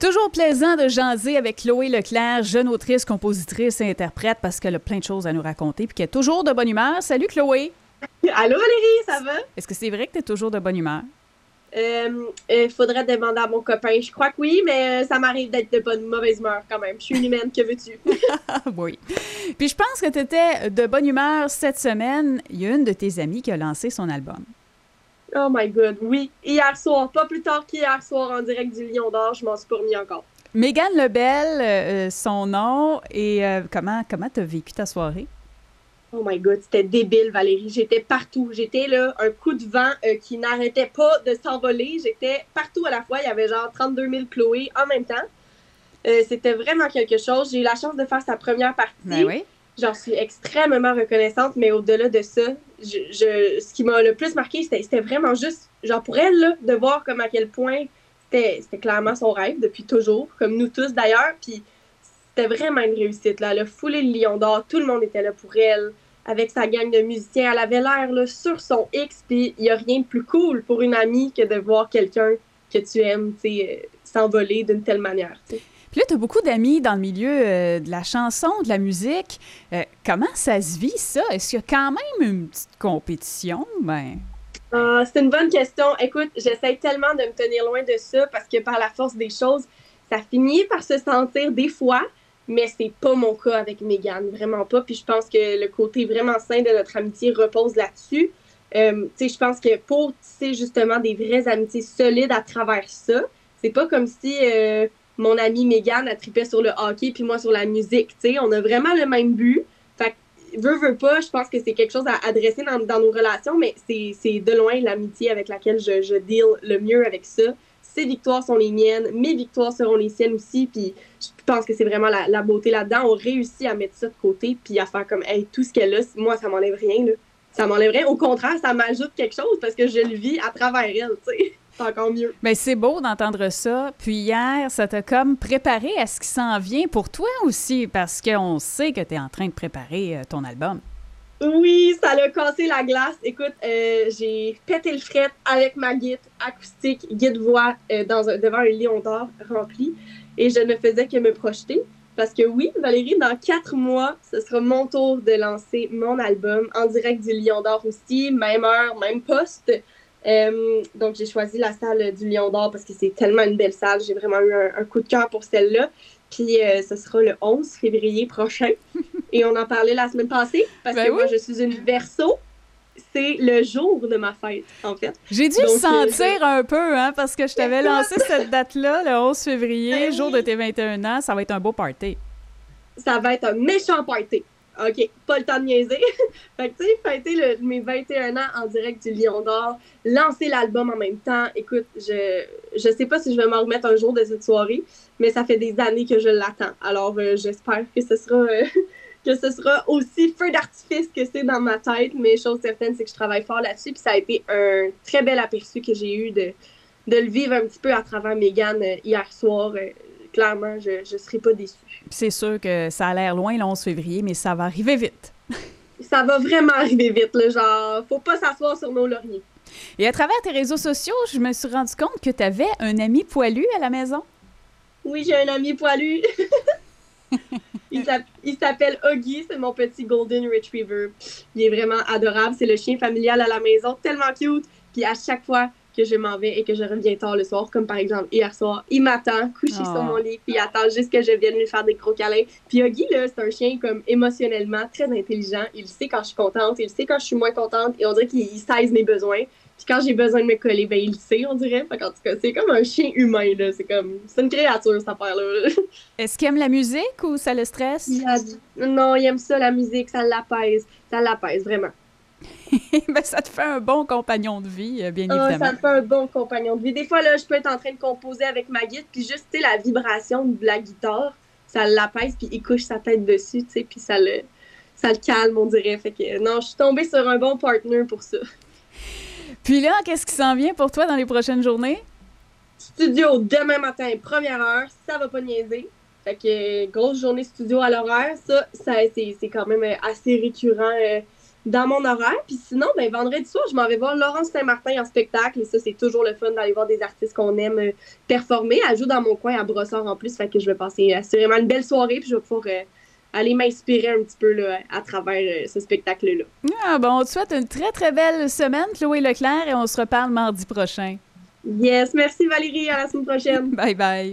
Toujours plaisant de jaser avec Chloé Leclerc, jeune autrice, compositrice et interprète, parce qu'elle a plein de choses à nous raconter puis qu'elle est toujours de bonne humeur. Salut Chloé! Allô Valérie, ça va? Est-ce que c'est vrai que tu es toujours de bonne humeur? Faudrait demander à mon copain. Je crois que oui, mais ça m'arrive d'être de bonne mauvaise humeur quand même. Je suis une humaine, que veux-tu? Oui. Puis je pense que tu étais de bonne humeur cette semaine. Il y a une de tes amies qui a lancé son album. Oh my God, oui. Hier soir, pas plus tard qu'hier soir, en direct du Lion d'Or, je m'en suis pas remis encore. Mégane Lebel, son nom, et comment t'as vécu ta soirée? Oh my God, c'était débile, Valérie. J'étais partout. J'étais là, un coup de vent qui n'arrêtait pas de s'envoler. J'étais partout à la fois. Il y avait genre 32 000 Chloé en même temps. C'était vraiment quelque chose. J'ai eu la chance de faire sa première partie. Ben oui. J'en suis extrêmement reconnaissante, mais au-delà de ça, ce qui m'a le plus marqué, c'était vraiment juste, genre pour elle, là, de voir comme à quel point c'était clairement son rêve depuis toujours, comme nous tous d'ailleurs. Puis c'était vraiment une réussite, là. Elle a foulé le Lion d'Or, tout le monde était là pour elle, avec sa gang de musiciens. Elle avait l'air là, sur son X, puis il n'y a rien de plus cool pour une amie que de voir quelqu'un que tu aimes, tu sais, s'envoler d'une telle manière, tu sais. Puis là, tu as beaucoup d'amis dans le milieu de la chanson, de la musique. Comment ça se vit, ça? Est-ce qu'il y a quand même une petite compétition? Ben... C'est une bonne question. Écoute, j'essaie tellement de me tenir loin de ça parce que par la force des choses, ça finit par se sentir des fois, mais c'est pas mon cas avec Mégane, vraiment pas. Puis je pense que le côté vraiment sain de notre amitié repose là-dessus. Tu sais, je pense que pour tisser justement des vraies amitiés solides à travers ça, c'est pas comme si mon amie Mégane a trippé sur le hockey puis moi sur la musique. Tu sais, on a vraiment le même but. Fait que, veux pas, je pense que c'est quelque chose à adresser dans nos relations, mais c'est de loin l'amitié avec laquelle je deal le mieux avec ça. Ses victoires sont les miennes, mes victoires seront les siennes aussi, puis je pense que c'est vraiment la beauté là-dedans. On réussit à mettre ça de côté, puis à faire comme, hey, tout ce qu'elle a, moi, ça m'enlève rien, là. Ça m'enlève rien. Au contraire, ça m'ajoute quelque chose parce que je le vis à travers elle, tu sais. C'est encore mieux. Bien, c'est beau d'entendre ça. Puis hier, ça t'a comme préparé à ce qui s'en vient pour toi aussi, parce qu'on sait que tu es en train de préparer ton album. Oui, ça l'a cassé la glace. Écoute, j'ai pété le fret avec ma guitare acoustique, guide-voix devant un lion d'or rempli et je ne faisais que me projeter. Parce que oui, Valérie, dans 4 mois, ce sera mon tour de lancer mon album en direct du Lion d'Or aussi, même heure, même poste. Donc, j'ai choisi la salle du Lion d'Or parce que c'est tellement une belle salle. J'ai vraiment eu un coup de cœur pour celle-là. Puis, ce sera le 11 février prochain. Et on en parlait la semaine passée parce que moi, je suis une Verseau. C'est le jour de ma fête, en fait. J'ai dû le sentir un peu, hein, parce que je t'avais lancé cette date-là, le 11 février, jour de tes 21 ans. Ça va être un beau party. Ça va être un méchant party. OK, pas le temps de niaiser. Fait que, tu sais, fêter mes 21 ans en direct du Lion d'Or, lancer l'album en même temps. Écoute, je sais pas si je vais m'en remettre un jour de cette soirée, mais ça fait des années que je l'attends. Alors, j'espère que ce sera... que ce sera aussi feu d'artifice que c'est dans ma tête, mais chose certaine, c'est que je travaille fort là-dessus. Puis ça a été un très bel aperçu que j'ai eu de le vivre un petit peu à travers Mégane hier soir. Clairement, je ne serai pas déçue. C'est sûr que ça a l'air loin le 11 février, mais ça va arriver vite. Ça va vraiment arriver vite, là, genre, faut pas s'asseoir sur nos lauriers. Et à travers tes réseaux sociaux, je me suis rendu compte que tu avais un ami poilu à la maison. Oui, j'ai un ami poilu. Il s'appelle Huggy, c'est mon petit Golden Retriever. Il est vraiment adorable, c'est le chien familial à la maison, tellement cute. Puis à chaque fois que je m'en vais et que je reviens tard le soir, comme par exemple hier soir, il m'attend couché sur mon lit, puis il attend juste que je vienne lui faire des gros câlins. Puis Huggy, là, c'est un chien comme émotionnellement très intelligent. Il sait quand je suis contente, il sait quand je suis moins contente, et on dirait qu'il saisit mes besoins. Puis quand j'ai besoin de me coller, ben il le sait, on dirait. Fait qu'en tout cas, c'est comme un chien humain, là. C'est une créature, cette affaire-là. Est-ce qu'il aime la musique ou ça le stresse? Non, il aime ça, la musique, ça l'apaise. Ça l'apaise, vraiment. Ben, ça te fait un bon compagnon de vie, bien évidemment. Ça te fait un bon compagnon de vie. Des fois, là, je peux être en train de composer avec ma guitare, puis juste, tu sais, la vibration de la guitare, ça l'apaise, puis il couche sa tête dessus, tu sais, puis ça le calme, on dirait. Fait que non, je suis tombée sur un bon partner pour ça. Puis là, qu'est-ce qui s'en vient pour toi dans les prochaines journées? Studio demain matin, première heure, ça va pas niaiser. Fait que grosse journée studio à l'horaire, ça c'est quand même assez récurrent dans mon horaire. Puis sinon, ben, vendredi soir, je m'en vais voir Laurence Saint-Martin en spectacle. Et ça, c'est toujours le fun d'aller voir des artistes qu'on aime performer. Elle joue dans mon coin à Brossard en plus. Fait que je vais passer assurément une belle soirée. Puis je vais pouvoir aller m'inspirer un petit peu là, à travers ce spectacle-là. Ah, bon, on te souhaite une très, très belle semaine, Chloé Leclerc, et on se reparle mardi prochain. Yes, merci Valérie. À la semaine prochaine. Bye bye.